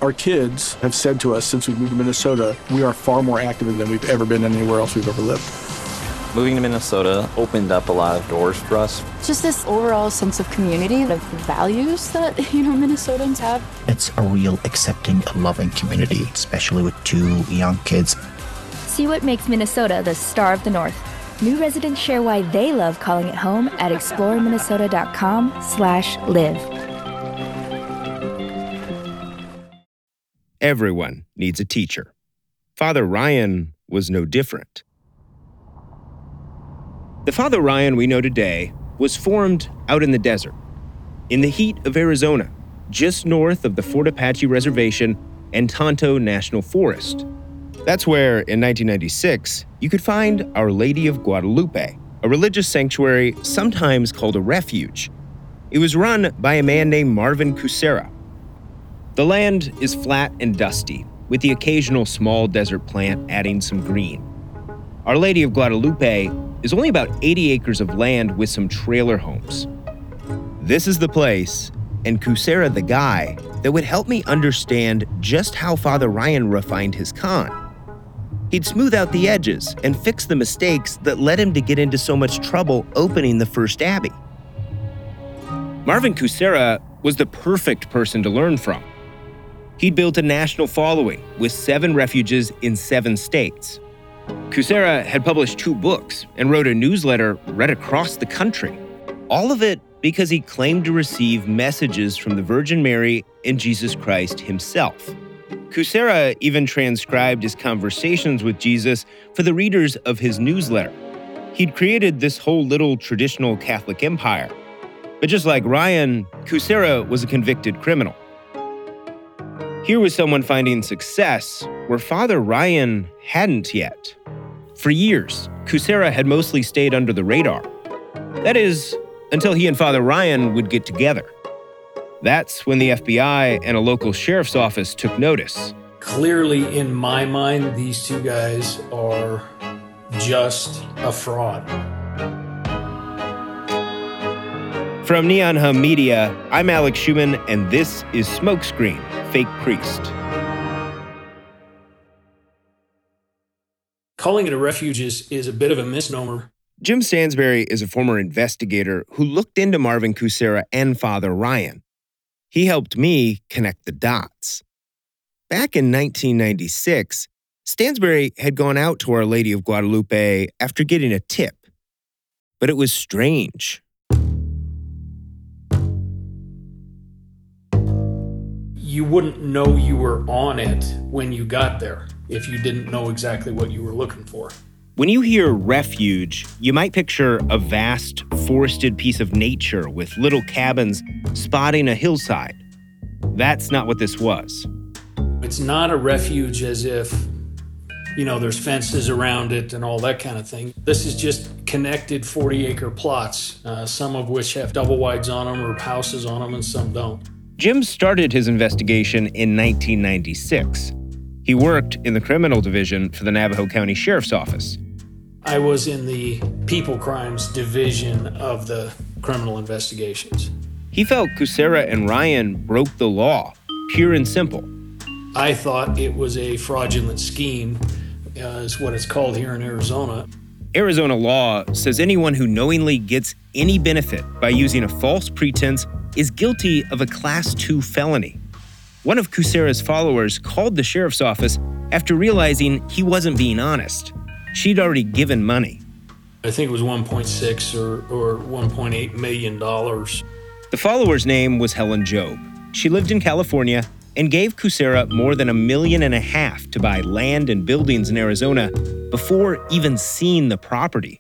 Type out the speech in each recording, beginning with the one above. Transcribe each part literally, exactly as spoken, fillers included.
Our kids have said to us since we moved to Minnesota, we are far more active than we've ever been anywhere else we've ever lived. Moving to Minnesota opened up a lot of doors for us. Just this overall sense of community, of values that, you know, Minnesotans have. It's a real accepting, loving community, especially with two young kids. See what makes Minnesota the star of the North. New residents share why they love calling it home at exploreminnesota.com slash live. Everyone needs a teacher. Father Ryan was no different. The Father Ryan we know today was formed out in the desert, in the heat of Arizona, just north of the Fort Apache Reservation and Tonto National Forest. That's where, in nineteen ninety-six, you could find Our Lady of Guadalupe, a religious sanctuary sometimes called a refuge. It was run by a man named Marvin Kucera. The land is flat and dusty, with the occasional small desert plant adding some green. Our Lady of Guadalupe is only about eighty acres of land with some trailer homes. This is the place, and Kucera the guy, that would help me understand just how Father Ryan refined his con. He'd smooth out the edges and fix the mistakes that led him to get into so much trouble opening the first abbey. Marvin Kucera was the perfect person to learn from. He'd built a national following with seven refuges in seven states. Kucera had published two books and wrote a newsletter read across the country. All of it because he claimed to receive messages from the Virgin Mary and Jesus Christ himself. Kucera even transcribed his conversations with Jesus for the readers of his newsletter. He'd created this whole little traditional Catholic empire. But just like Ryan, Kucera was a convicted criminal. Here was someone finding success where Father Ryan hadn't yet. For years, Kucera had mostly stayed under the radar. That is, until he and Father Ryan would get together. That's when the F B I and a local sheriff's office took notice. Clearly, in my mind, these two guys are just a fraud. From Neon Hum Media, I'm Alex Schuman, and this is Smokescreen, Fake Priest. Calling it a refuge is, is a bit of a misnomer. Jim Stansberry is a former investigator who looked into Marvin Kucera and Father Ryan. He helped me connect the dots. Back in nineteen ninety-six, Stansberry had gone out to Our Lady of Guadalupe after getting a tip. But it was strange. You wouldn't know you were on it when you got there if you didn't know exactly what you were looking for. When you hear refuge, you might picture a vast, forested piece of nature with little cabins spotting a hillside. That's not what this was. It's not a refuge as if, you know, there's fences around it and all that kind of thing. This is just connected forty-acre plots, uh, some of which have double wides on them or houses on them and some don't. Jim started his investigation in nineteen ninety-six. He worked in the criminal division for the Navajo County Sheriff's Office. I was in the people crimes division of the criminal investigations. He felt Kucera and Ryan broke the law, pure and simple. I thought it was a fraudulent scheme, uh, is what it's called here in Arizona. Arizona law says anyone who knowingly gets any benefit by using a false pretense is guilty of a Class two felony. One of Kucera's followers called the sheriff's office after realizing he wasn't being honest. She'd already given money. I think it was one point six or, or one point eight million dollars. The follower's name was Helen Job. She lived in California and gave Kucera more than a million and a half to buy land and buildings in Arizona before even seeing the property.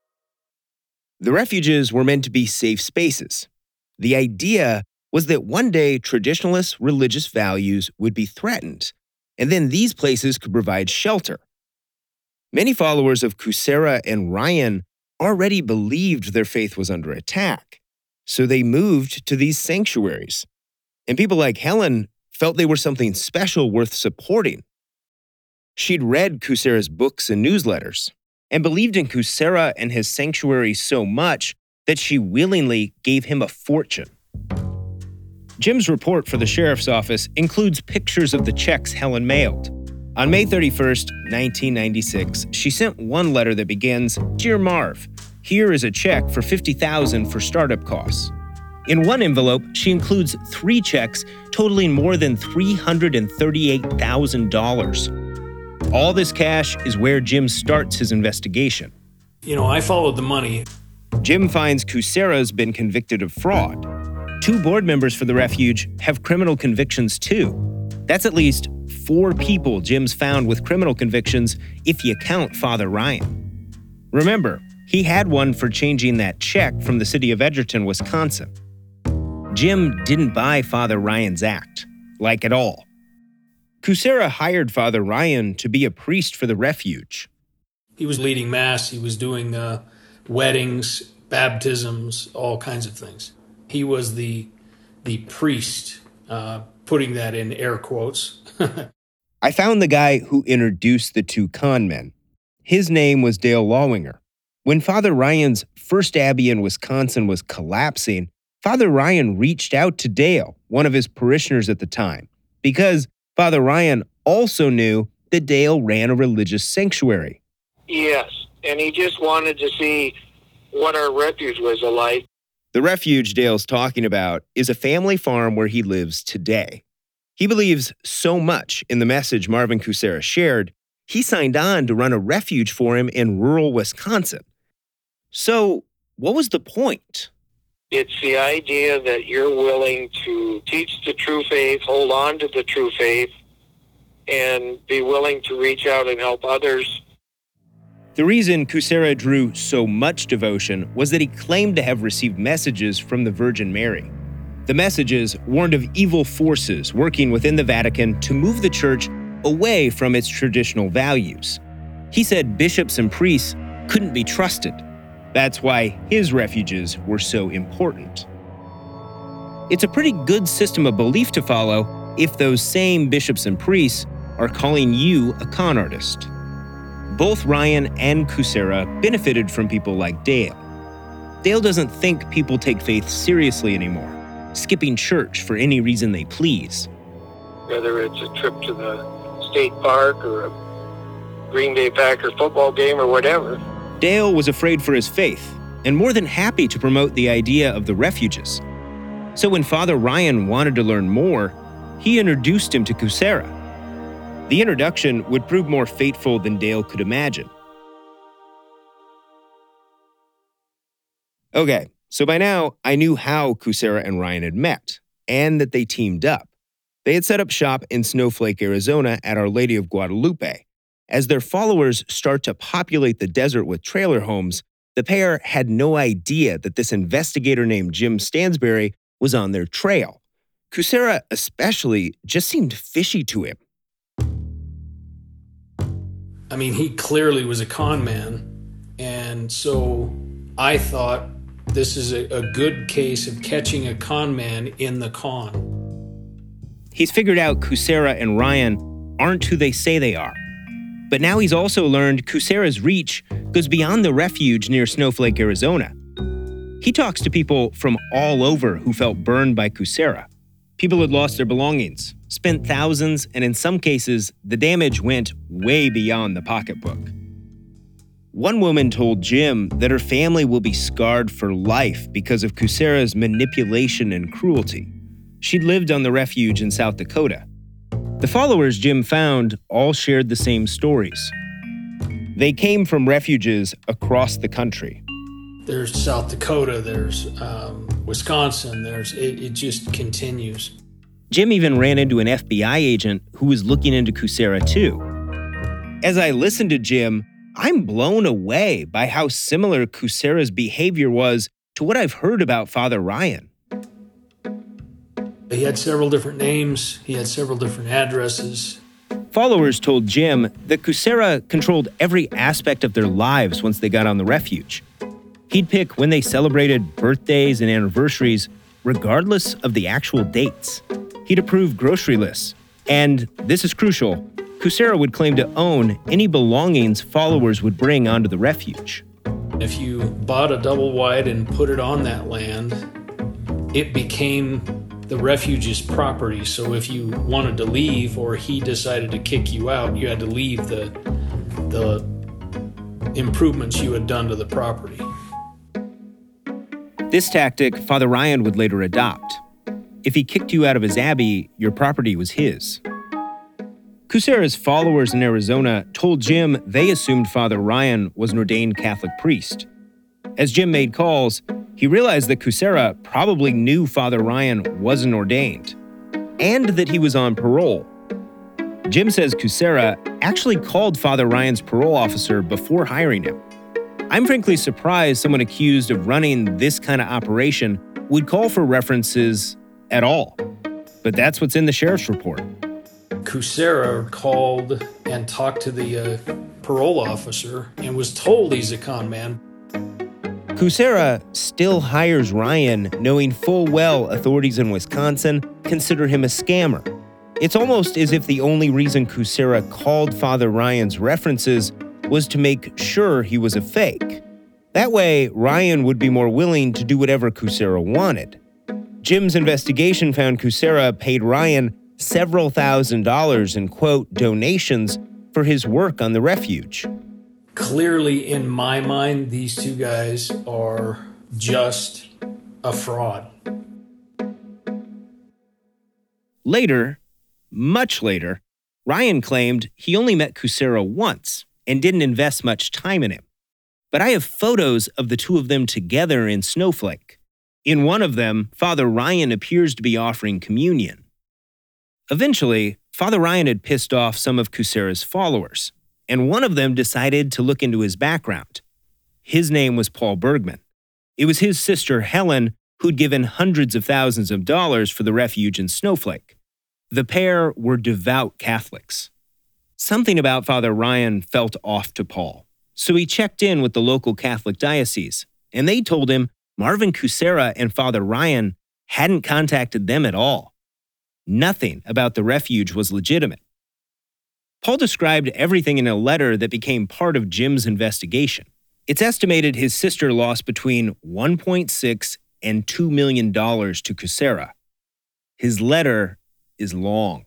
The refuges were meant to be safe spaces. The idea was that one day traditionalist religious values would be threatened, and then these places could provide shelter. Many followers of Kucera and Ryan already believed their faith was under attack, so they moved to these sanctuaries. And people like Helen felt they were something special worth supporting. She'd read Kucera's books and newsletters and believed in Kucera and his sanctuary so much that she willingly gave him a fortune. Jim's report for the sheriff's office includes pictures of the checks Helen mailed. On May thirty-first, nineteen ninety-six, she sent one letter that begins, "Dear Marv, here is a check for fifty thousand dollars for startup costs." In one envelope, she includes three checks totaling more than three hundred thirty-eight thousand dollars. All this cash is where Jim starts his investigation. You know, I followed the money. Jim finds Kucera's been convicted of fraud. Two board members for the refuge have criminal convictions too. That's at least four people Jim's found with criminal convictions if you count Father Ryan. Remember, he had one for changing that check from the city of Edgerton, Wisconsin. Jim didn't buy Father Ryan's act, like at all. Kucera hired Father Ryan to be a priest for the refuge. He was leading mass, he was doing uh, weddings, baptisms, all kinds of things. He was the the priest, uh, putting that in air quotes. I found the guy who introduced the two con men. His name was Dale Lawinger. When Father Ryan's first abbey in Wisconsin was collapsing, Father Ryan reached out to Dale, one of his parishioners at the time, because Father Ryan also knew that Dale ran a religious sanctuary. Yes, and he just wanted to see what our refuge was like. The refuge Dale's talking about is a family farm where he lives today. He believes so much in the message Marvin Kucera shared, he signed on to run a refuge for him in rural Wisconsin. So, what was the point? It's the idea that you're willing to teach the true faith, hold on to the true faith, and be willing to reach out and help others. The reason Kucera drew so much devotion was that he claimed to have received messages from the Virgin Mary. The messages warned of evil forces working within the Vatican to move the church away from its traditional values. He said bishops and priests couldn't be trusted. That's why his refuges were so important. It's a pretty good system of belief to follow if those same bishops and priests are calling you a con artist. Both Ryan and Kucera benefited from people like Dale. Dale doesn't think people take faith seriously anymore, skipping church for any reason they please. Whether it's a trip to the state park or a Green Bay Packer football game or whatever. Dale was afraid for his faith and more than happy to promote the idea of the refuges. So when Father Ryan wanted to learn more, he introduced him to Kucera. The introduction would prove more fateful than Dale could imagine. Okay, so by now, I knew how Kucera and Ryan had met, and that they teamed up. They had set up shop in Snowflake, Arizona at Our Lady of Guadalupe. As their followers start to populate the desert with trailer homes, the pair had no idea that this investigator named Jim Stansberry was on their trail. Kucera especially just seemed fishy to him. I mean, he clearly was a con man, and so I thought this is a, a good case of catching a con man in the con. He's figured out Kucera and Ryan aren't who they say they are. But now he's also learned Kucera's reach goes beyond the refuge near Snowflake, Arizona. He talks to people from all over who felt burned by Kucera. People had lost their belongings, spent thousands, and in some cases, the damage went way beyond the pocketbook. One woman told Jim that her family will be scarred for life because of Kucera's manipulation and cruelty. She'd lived on the refuge in South Dakota. The followers Jim found all shared the same stories. They came from refuges across the country. There's South Dakota, there's um, Wisconsin, there's it, it just continues. Jim even ran into an F B I agent who was looking into Kucera too. As I listened to Jim, I'm blown away by how similar Kucera's behavior was to what I've heard about Father Ryan. He had several different names, he had several different addresses. Followers told Jim that Kucera controlled every aspect of their lives once they got on the refuge. He'd pick when they celebrated birthdays and anniversaries, regardless of the actual dates. He'd approve grocery lists. And, this is crucial, Kucera would claim to own any belongings followers would bring onto the refuge. If you bought a double wide and put it on that land, it became the refuge is property, so if you wanted to leave or he decided to kick you out, you had to leave the, the improvements you had done to the property. This tactic Father Ryan would later adopt. If he kicked you out of his abbey, your property was his. Kucera's followers in Arizona told Jim they assumed Father Ryan was an ordained Catholic priest. As Jim made calls, he realized that Kucera probably knew Father Ryan wasn't ordained, and that he was on parole. Jim says Kucera actually called Father Ryan's parole officer before hiring him. I'm frankly surprised someone accused of running this kind of operation would call for references at all. But that's what's in the sheriff's report. Kucera called and talked to the uh, parole officer and was told he's a con man. Kucera still hires Ryan, knowing full well authorities in Wisconsin consider him a scammer. It's almost as if the only reason Kucera called Father Ryan's references was to make sure he was a fake. That way, Ryan would be more willing to do whatever Kucera wanted. Jim's investigation found Kucera paid Ryan several thousand dollars in, quote, donations for his work on the refuge. Clearly, in my mind, these two guys are just a fraud. Later, much later, Ryan claimed he only met Kucera once and didn't invest much time in him. But I have photos of the two of them together in Snowflake. In one of them, Father Ryan appears to be offering communion. Eventually, Father Ryan had pissed off some of Kucera's followers, and one of them decided to look into his background. His name was Paul Bergman. It was his sister, Helen, who'd given hundreds of thousands of dollars for the refuge in Snowflake. The pair were devout Catholics. Something about Father Ryan felt off to Paul, so he checked in with the local Catholic diocese, and they told him Marvin Kucera and Father Ryan hadn't contacted them at all. Nothing about the refuge was legitimate. Paul described everything in a letter that became part of Jim's investigation. It's estimated his sister lost between one point six and two million dollars to Kucera. His letter is long.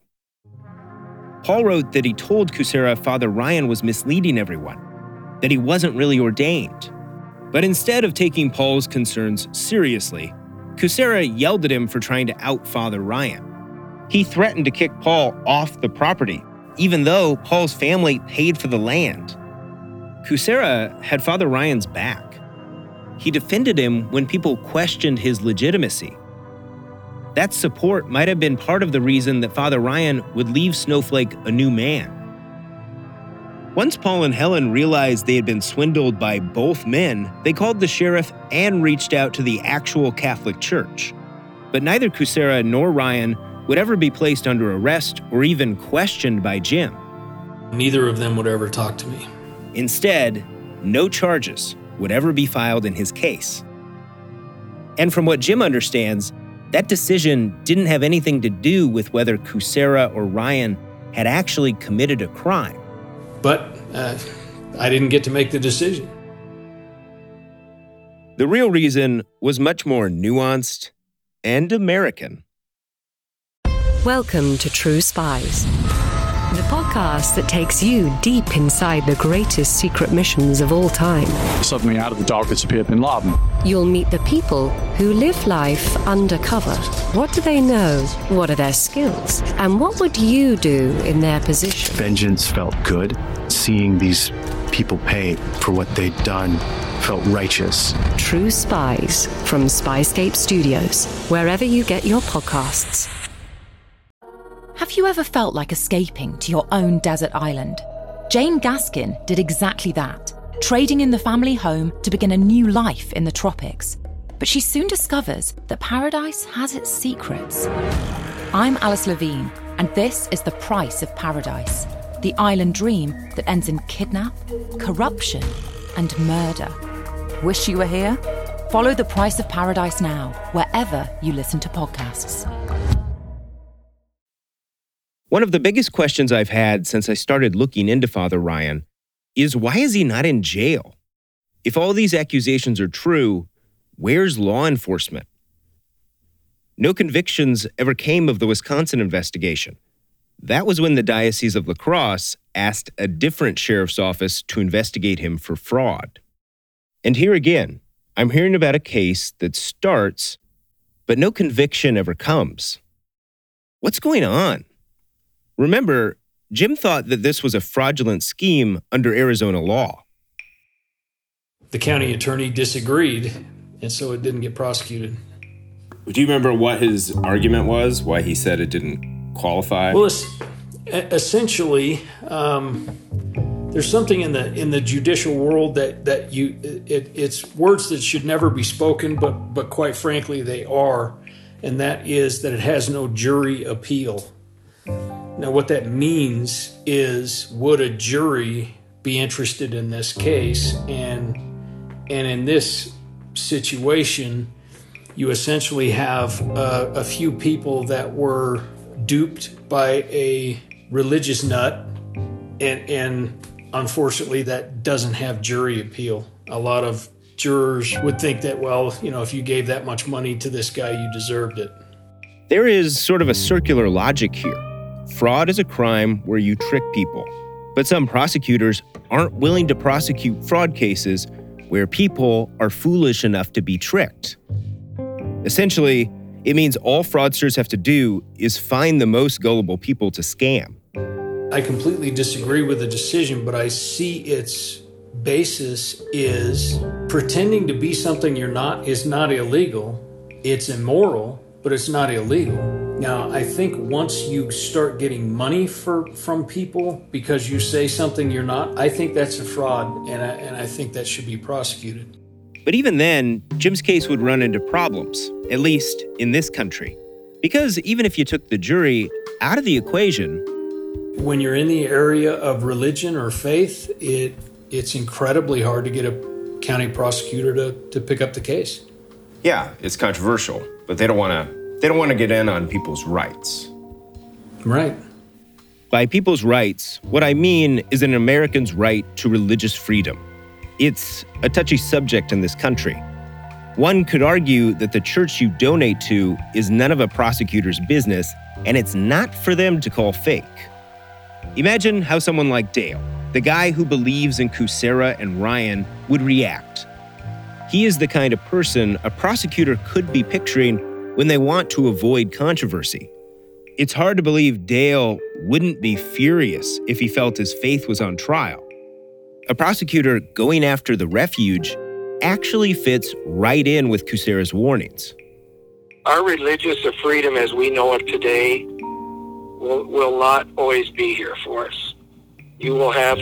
Paul wrote that he told Kucera Father Ryan was misleading everyone, that he wasn't really ordained. But instead of taking Paul's concerns seriously, Kucera yelled at him for trying to out Father Ryan. He threatened to kick Paul off the property, even though Paul's family paid for the land. Kucera had Father Ryan's back. He defended him when people questioned his legitimacy. That support might have been part of the reason that Father Ryan would leave Snowflake a new man. Once Paul and Helen realized they had been swindled by both men, they called the sheriff and reached out to the actual Catholic Church. But neither Kucera nor Ryan would ever be placed under arrest or even questioned by Jim. Neither of them would ever talk to me. Instead, no charges would ever be filed in his case. And from what Jim understands, that decision didn't have anything to do with whether Kucera or Ryan had actually committed a crime. But uh, I didn't get to make the decision. The real reason was much more nuanced and American. Welcome to True Spies, the podcast that takes you deep inside the greatest secret missions of all time. Suddenly out of the darkness appeared Bin Laden. You'll meet the people who live life undercover. What do they know? What are their skills? And what would you do in their position? Vengeance felt good. Seeing these people pay for what they'd done felt righteous. True Spies from Spyscape Studios, wherever you get your podcasts. Have you ever felt like escaping to your own desert island? Jane Gaskin did exactly that, trading in the family home to begin a new life in the tropics. But she soon discovers that paradise has its secrets. I'm Alice Levine, and this is The Price of Paradise, the island dream that ends in kidnap, corruption, and murder. Wish you were here? Follow The Price of Paradise now, wherever you listen to podcasts. One of the biggest questions I've had since I started looking into Father Ryan is, why is he not in jail? If all these accusations are true, where's law enforcement? no convictions ever came of the Wisconsin investigation. That was when the Diocese of La Crosse asked a different sheriff's office to investigate him for fraud. And here again, I'm hearing about a case that starts, but no conviction ever comes. What's going on? Remember, Jim thought that this was a fraudulent scheme under Arizona law. The county attorney disagreed, and so it didn't get prosecuted. Do you remember what his argument was, why he said it didn't qualify? Well, it's, essentially, um, there's something in the in the judicial world that that you it, it's words that should never be spoken, but but quite frankly they are, and that is that it has no jury appeal. Now, what that means is, would a jury be interested in this case? And and in this situation, you essentially have a, a few people that were duped by a religious nut, and and unfortunately that doesn't have jury appeal. A lot of jurors would think that, well, you know, if you gave that much money to this guy, you deserved it. There is sort of a circular logic here. Fraud is a crime where you trick people, but some prosecutors aren't willing to prosecute fraud cases where people are foolish enough to be tricked. Essentially, it means all fraudsters have to do is find the most gullible people to scam. I completely disagree with the decision, but I see its basis is pretending to be something you're not is not illegal. It's immoral, but it's not illegal. Now, I think once you start getting money for from people because you say something you're not, I think that's a fraud, and I, and I think that should be prosecuted. But even then, Jim's case would run into problems, at least in this country. Because even if you took the jury out of the equation, when you're in the area of religion or faith, it it's incredibly hard to get a county prosecutor to, to pick up the case. Yeah, it's controversial, but they don't want to they don't want to get in on people's rights. Right. By people's rights, what I mean is an American's right to religious freedom. It's a touchy subject in this country. One could argue that the church you donate to is none of a prosecutor's business, and it's not for them to call fake. Imagine how someone like Dale, the guy who believes in Kucera and Ryan, would react. He is the kind of person a prosecutor could be picturing when they want to avoid controversy. It's hard to believe Dale wouldn't be furious if he felt his faith was on trial. A prosecutor going after the refuge actually fits right in with Kucera's warnings. Our religious freedom as we know it today will, will not always be here for us. You will have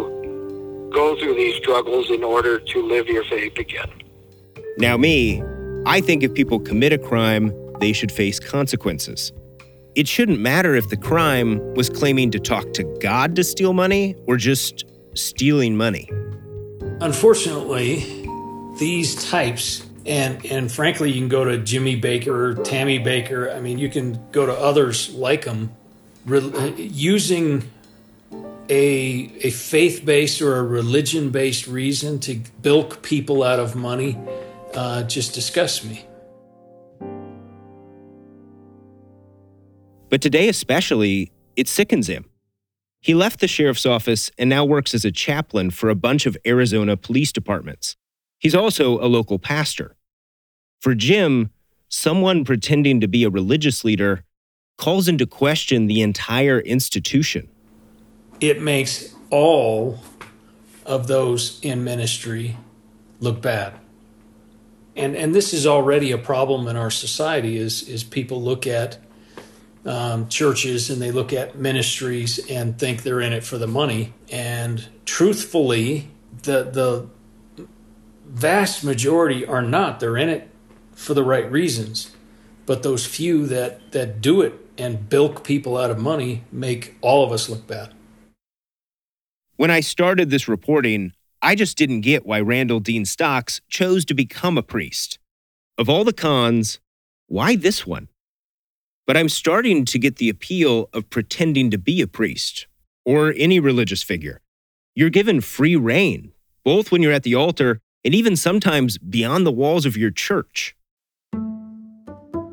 to go through these struggles in order to live your faith again. Now me, I think if people commit a crime, they should face consequences. It shouldn't matter if the crime was claiming to talk to God to steal money or just stealing money. Unfortunately, these types, and and frankly, you can go to Jimmy Baker, Tammy Baker, I mean, you can go to others like them, re- using a, a faith-based or a religion-based reason to bilk people out of money uh, just disgusts me. But today especially, it sickens him. He left the sheriff's office and now works as a chaplain for a bunch of Arizona police departments. He's also a local pastor. For Jim, someone pretending to be a religious leader calls into question the entire institution. It makes all of those in ministry look bad. And and this is already a problem in our society is, is people look at um, churches and they look at ministries and think they're in it for the money. And truthfully, the the vast majority are not. They're in it for the right reasons. But those few that, that do it and bilk people out of money make all of us look bad. When I started this reporting, I just didn't get why Randall Dean Stocks chose to become a priest. Of all the cons, why this one? But I'm starting to get the appeal of pretending to be a priest or any religious figure. You're given free reign, both when you're at the altar and even sometimes beyond the walls of your church.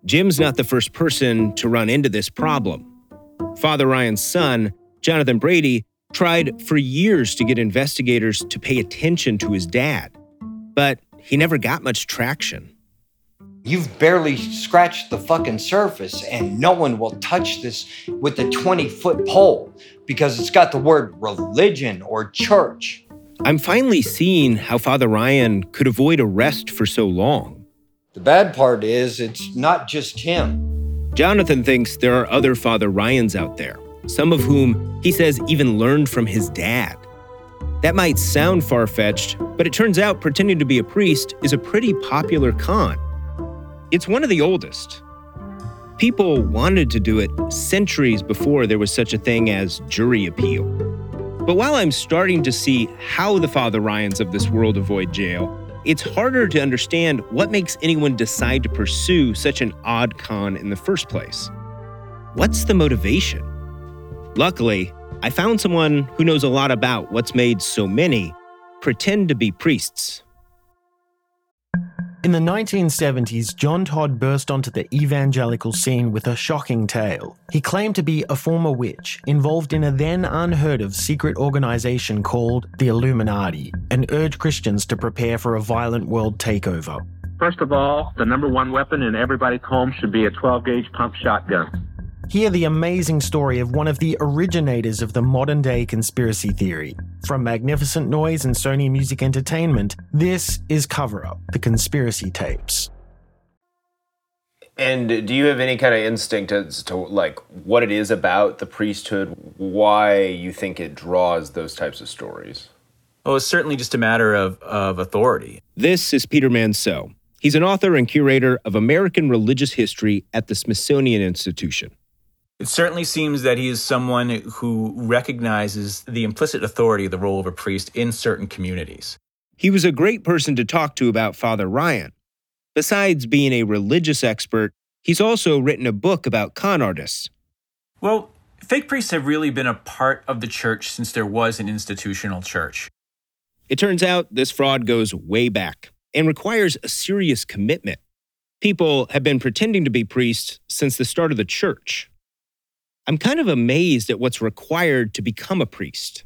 Jim's not the first person to run into this problem. Father Ryan's son, Jonathan Brady, tried for years to get investigators to pay attention to his dad, but he never got much traction. You've barely scratched the fucking surface, and no one will touch this with a twenty-foot pole because it's got the word religion or church. I'm finally seeing how Father Ryan could avoid arrest for so long. The bad part is it's not just him. Jonathan thinks there are other Father Ryans out there, some of whom he says even learned from his dad. That might sound far-fetched, but it turns out pretending to be a priest is a pretty popular con. It's one of the oldest. People wanted to do it centuries before there was such a thing as jury appeal. But while I'm starting to see how the Father Ryans of this world avoid jail, it's harder to understand what makes anyone decide to pursue such an odd con in the first place. What's the motivation? Luckily, I found someone who knows a lot about what's made so many pretend to be priests. In the nineteen seventies, John Todd burst onto the evangelical scene with a shocking tale. He claimed to be a former witch involved in a then unheard of secret organization called the Illuminati and urged Christians to prepare for a violent world takeover. First of all, the number one weapon in everybody's home should be a twelve gauge pump shotgun. Hear the amazing story of one of the originators of the modern-day conspiracy theory. From Magnificent Noise and Sony Music Entertainment, this is Cover Up, the conspiracy tapes. And do you have any kind of instinct as to like what it is about the priesthood, why you think it draws those types of stories? Oh, it's certainly just a matter of, of authority. This is Peter Manseau. He's an author and curator of American religious history at the Smithsonian Institution. It certainly seems that he is someone who recognizes the implicit authority of the role of a priest in certain communities. He was a great person to talk to about Father Ryan. Besides being a religious expert, he's also written a book about con artists. Well, fake priests have really been a part of the church since there was an institutional church. It turns out this fraud goes way back and requires a serious commitment. People have been pretending to be priests since the start of the church. I'm kind of amazed at what's required to become a priest.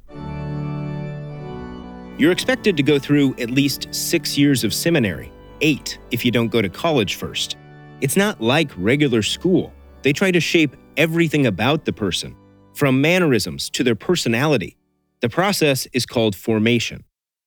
You're expected to go through at least six years of seminary, eight if you don't go to college first. It's not like regular school. They try to shape everything about the person, from mannerisms to their personality. The process is called formation.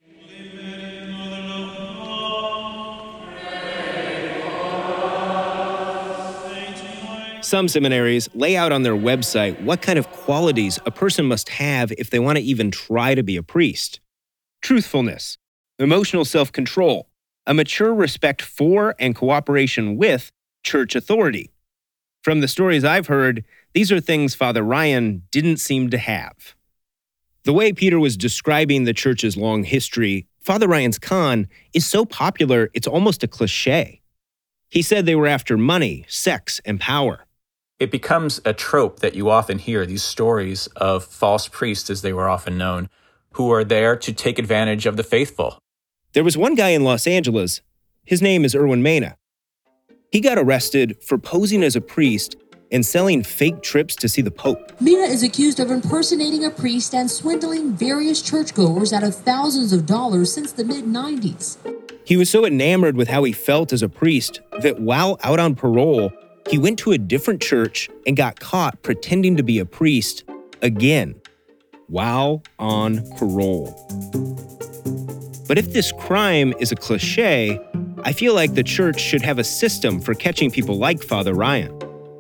Some seminaries lay out on their website what kind of qualities a person must have if they want to even try to be a priest. Truthfulness, emotional self-control, a mature respect for and cooperation with church authority. From the stories I've heard, these are things Father Ryan didn't seem to have. The way Peter was describing the church's long history, Father Ryan's con is so popular it's almost a cliche. He said they were after money, sex, and power. It becomes a trope that you often hear, these stories of false priests, as they were often known, who are there to take advantage of the faithful. There was one guy in Los Angeles. His name is Erwin Mena. He got arrested for posing as a priest and selling fake trips to see the Pope. Mena is accused of impersonating a priest and swindling various churchgoers out of thousands of dollars since the mid nineties. He was so enamored with how he felt as a priest that while out on parole, he went to a different church and got caught pretending to be a priest again, while on parole. But if this crime is a cliche, I feel like the church should have a system for catching people like Father Ryan.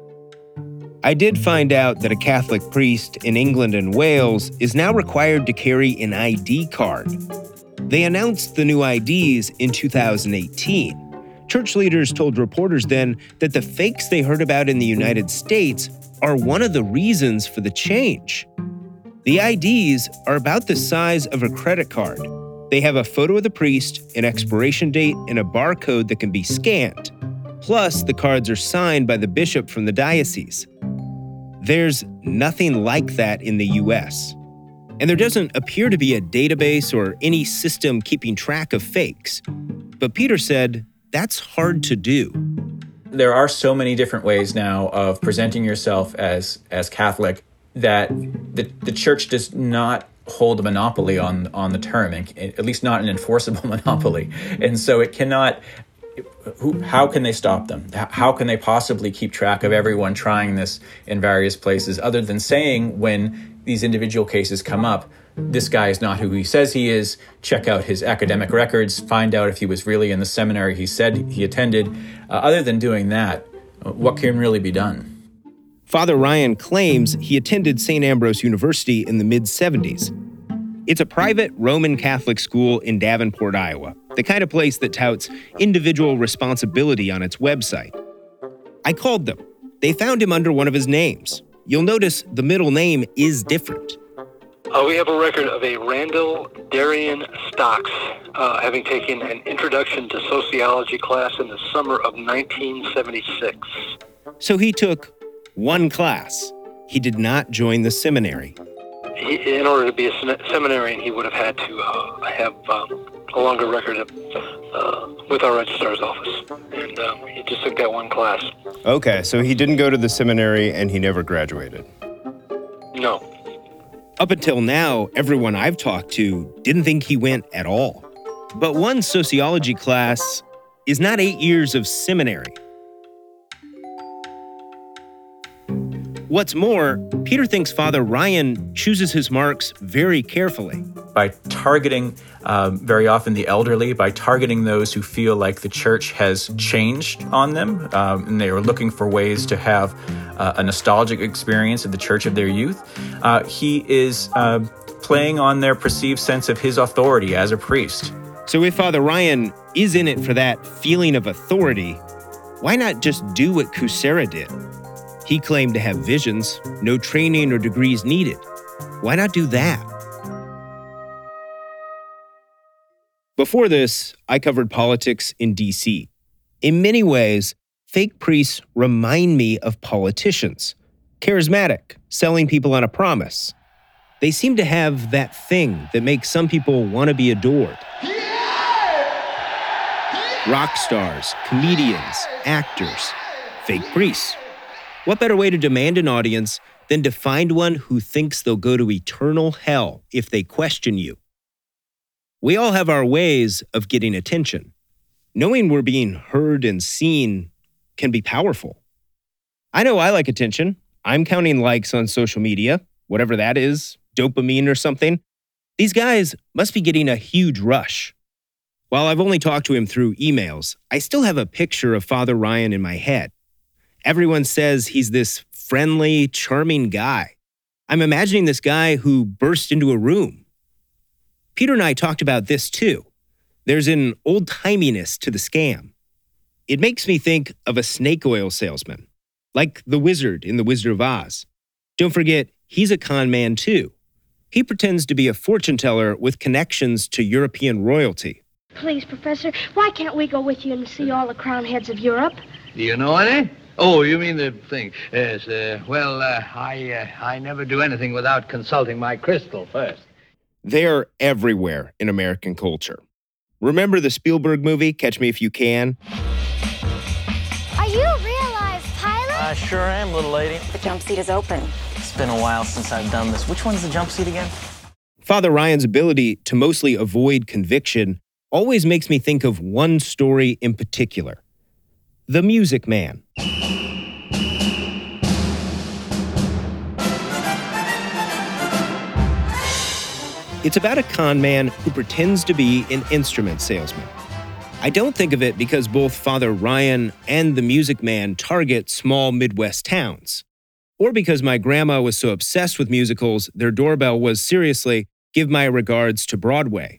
I did find out that a Catholic priest in England and Wales is now required to carry an I D card. They announced the new I Ds in two thousand eighteen. Church leaders told reporters then that the fakes they heard about in the United States are one of the reasons for the change. The I Ds are about the size of a credit card. They have a photo of the priest, an expiration date, and a barcode that can be scanned. Plus, the cards are signed by the bishop from the diocese. There's nothing like that in the U S. And there doesn't appear to be a database or any system keeping track of fakes. But Peter said that's hard to do. there are so many different ways now of presenting yourself as as Catholic that the the church does not hold a monopoly on on the term, and at least not an enforceable monopoly. And so it cannot. Who, how can they stop them? How can they possibly keep track of everyone trying this in various places, other than saying when these individual cases come up, this guy is not who he says he is, check out his academic records, find out if he was really in the seminary he said he attended. Uh, other than doing that, what can really be done? Father Ryan claims he attended Saint Ambrose University in the mid seventies. It's a private Roman Catholic school in Davenport, Iowa, the kind of place that touts individual responsibility on its website. I called them. They found him under one of his names. You'll notice the middle name is different. Uh, we have a record of a Randall Darian Stocks uh, having taken an introduction to sociology class in the summer of nineteen seventy-six. So he took one class. He did not join the seminary. He, in order to be a seminarian, he would have had to uh, have um, a longer record of, uh, with our registrar's office. And um, he just took that one class. Okay, so he didn't go to the seminary and he never graduated. No. Up until now, everyone I've talked to didn't think he went at all. But one sociology class is not eight years of seminary. What's more, Peter thinks Father Ryan chooses his marks very carefully. By targeting um, very often the elderly, by targeting those who feel like the church has changed on them, um, and they are looking for ways to have uh, a nostalgic experience of the church of their youth, uh, he is uh, playing on their perceived sense of his authority as a priest. So if Father Ryan is in it for that feeling of authority, why not just do what Kucera did? He claimed to have visions, no training or degrees needed. Why not do that? Before this, I covered politics in D C. In many ways, fake priests remind me of politicians. Charismatic, selling people on a promise. They seem to have that thing that makes some people want to be adored. Rock stars, comedians, actors, fake priests. What better way to demand an audience than to find one who thinks they'll go to eternal hell if they question you? We all have our ways of getting attention. Knowing we're being heard and seen can be powerful. I know I like attention. I'm counting likes on social media, whatever that is, dopamine or something. These guys must be getting a huge rush. While I've only talked to him through emails, I still have a picture of Father Ryan in my head. Everyone says he's this friendly, charming guy. I'm imagining this guy who burst into a room. Peter and I talked about this too. There's an old-timiness to the scam. It makes me think of a snake oil salesman, like the wizard in The Wizard of Oz. Don't forget, he's a con man too. He pretends to be a fortune teller with connections to European royalty. Please, Professor, why can't we go with you and see all the crown heads of Europe? Do you know any? Oh, you mean the thing. Yes, uh, well, uh, I uh, I never do anything without consulting my crystal first. They're everywhere in American culture. Remember the Spielberg movie, Catch Me If You Can? Are you a real-life pilot? I sure am, little lady. The jump seat is open. It's been a while since I've done this. Which one's the jump seat again? Father Ryan's ability to mostly avoid conviction always makes me think of one story in particular. The Music Man. It's about a con man who pretends to be an instrument salesman. I don't think of it because both Father Ryan and the Music Man target small Midwest towns, or because my grandma was so obsessed with musicals, their doorbell was seriously, "Give my regards to Broadway."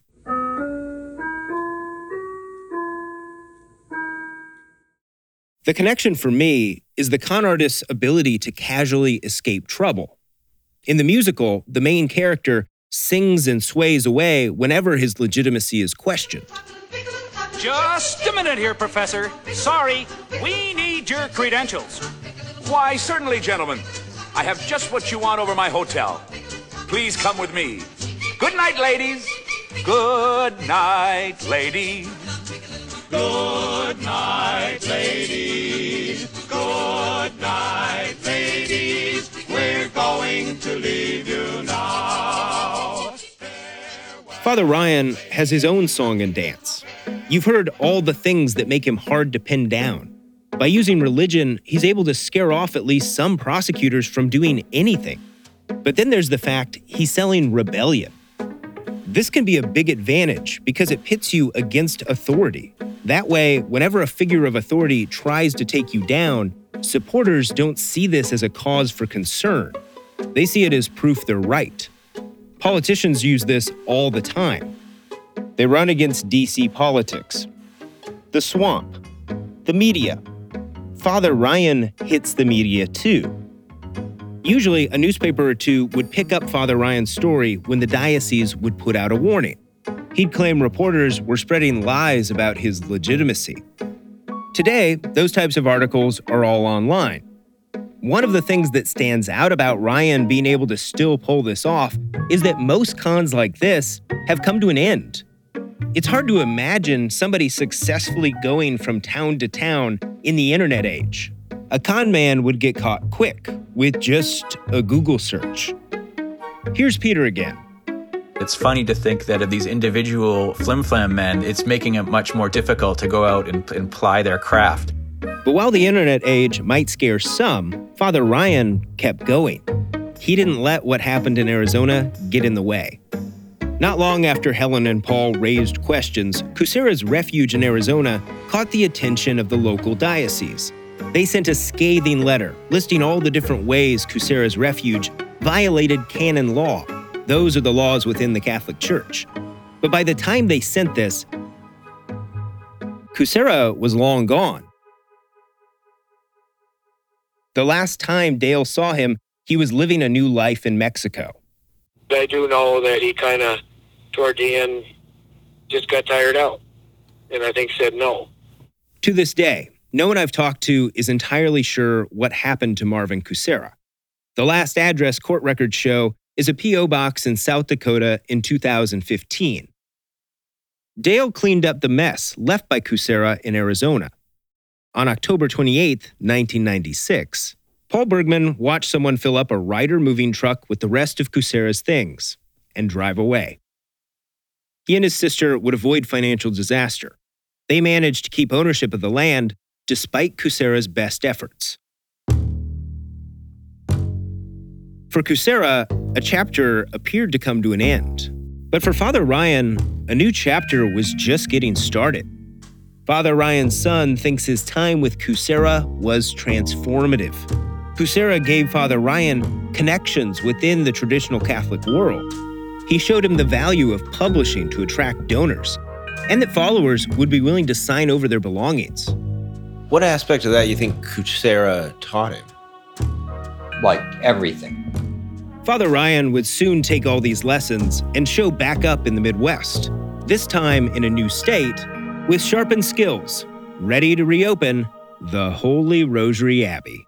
The connection for me is the con artist's ability to casually escape trouble. In the musical, the main character sings and sways away whenever his legitimacy is questioned. Just a minute here, Professor. Sorry, we need your credentials. Why, certainly, gentlemen. I have just what you want over my hotel. Please come with me. Good night, ladies. Good night, ladies. Good night, ladies. going to leave you now. Father Ryan has his own song and dance. You've heard all the things that make him hard to pin down. By using religion, he's able to scare off at least some prosecutors from doing anything. But then there's the fact he's selling rebellion. This can be a big advantage because it pits you against authority. That way, whenever a figure of authority tries to take you down, supporters don't see this as a cause for concern. They see it as proof they're right. Politicians use this all the time. They run against D C politics, the swamp, the media. Father Ryan hits the media too. Usually, a newspaper or two would pick up Father Ryan's story when the diocese would put out a warning. He'd claim reporters were spreading lies about his legitimacy. Today, those types of articles are all online. One of the things that stands out about Ryan being able to still pull this off is that most cons like this have come to an end. It's hard to imagine somebody successfully going from town to town in the internet age. A con man would get caught quick with just a Google search. Here's Peter again. It's funny to think that of these individual flim-flam men, it's making it much more difficult to go out and, and ply their craft. But while the internet age might scare some, Father Ryan kept going. He didn't let what happened in Arizona get in the way. Not long after Helen and Paul raised questions, Kucera's refuge in Arizona caught the attention of the local diocese. They sent a scathing letter listing all the different ways Kucera's refuge violated canon law. Those are the laws within the Catholic Church. But by the time they sent this, Kucera was long gone. The last time Dale saw him, he was living a new life in Mexico. I do know that he kind of, toward the end, just got tired out, and I think said no. To this day, no one I've talked to is entirely sure what happened to Marvin Kucera. The last address court records show is a P O box in South Dakota in two thousand fifteen. Dale cleaned up the mess left by Kucera in Arizona. On October twenty-eighth, nineteen ninety-six, Paul Bergman watched someone fill up a Ryder moving truck with the rest of Kucera's things and drive away. He and his sister would avoid financial disaster. They managed to keep ownership of the land despite Kucera's best efforts. For Kucera, a chapter appeared to come to an end. But for Father Ryan, a new chapter was just getting started. Father Ryan's son thinks his time with Kucera was transformative. Kucera gave Father Ryan connections within the traditional Catholic world. He showed him the value of publishing to attract donors, and that followers would be willing to sign over their belongings. What aspect of that you think Kucera taught him? Like everything. Father Ryan would soon take all these lessons and show back up in the Midwest, this time in a new state, with sharpened skills, ready to reopen the Holy Rosary Abbey.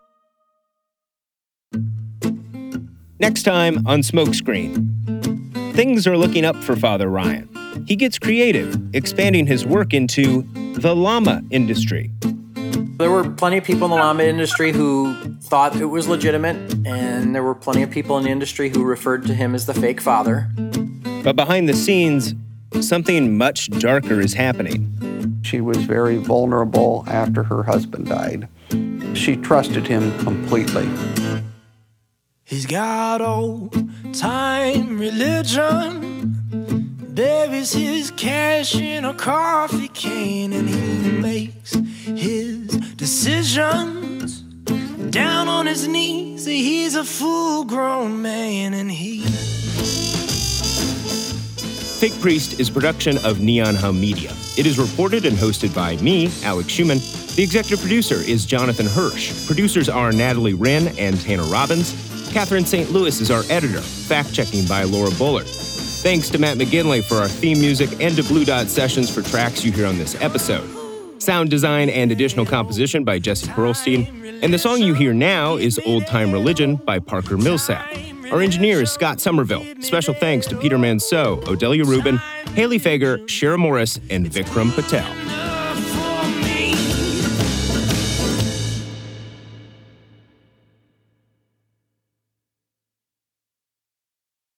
Next time on Smokescreen. Things are looking up for Father Ryan. He gets creative, expanding his work into the llama industry. There were plenty of people in the llama industry who thought it was legitimate, and there were plenty of people in the industry who referred to him as the fake father. But behind the scenes, something much darker is happening. She was very vulnerable after her husband died. She trusted him completely. He's got old time religion, buries his cash in a coffee can, and he makes his decisions down on his knees. He's a full-grown man, and he... Fake Priest is a production of Neon Hum Media. It is reported and hosted by me, Alex Schumann. The executive producer is Jonathan Hirsch. Producers are Natalie Wren and Tanner Robbins. Catherine Saint Louis is our editor. Fact-checking by Laura Bullard. Thanks to Matt McGinley for our theme music and to Blue Dot Sessions for tracks you hear on this episode. Sound design and additional composition by Jesse Perlstein. And the song you hear now is Old Time Religion by Parker Millsap. Our engineer is Scott Somerville. Special thanks to Peter Manceau, Odelia Rubin, Haley Fager, Shara Morris, and Vikram Patel.